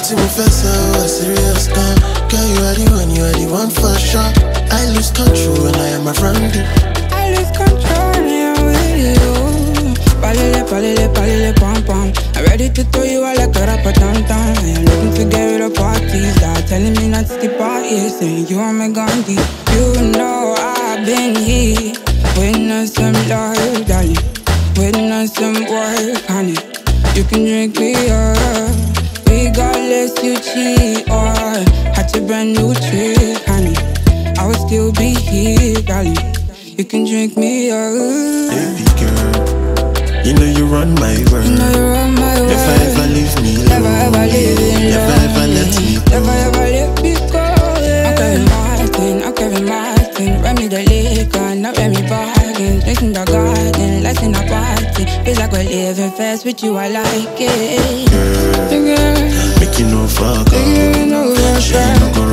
to me first, so a serious gun. Girl, you are the one for sure. I lose control when I am around you. I lose control when I am with you. Palele, pom pom. I'm ready to throw you all like a rapper downtown. I am looking to get rid of parties. Start telling me not to skip parties. Saying you are my Gandhi. You know I've been here. Waiting on some love, darling. Waiting on some work, honey. You can drink me up. Regardless you cheat or had a brand new trick, honey. I will still be here, darling. You can drink me up. Baby girl, you know you run my world. You know you run my world. Never ever leave me alone. Never ever leave me alone. Never ever let me go. Never ever let me go. I'm Kevin Martin. Run me the liquor, not Remy bargain. Drinking the garden, lights in a party. Feels like we're living fast with you, I like it. Girl, make you no fuck up. You know She ain't no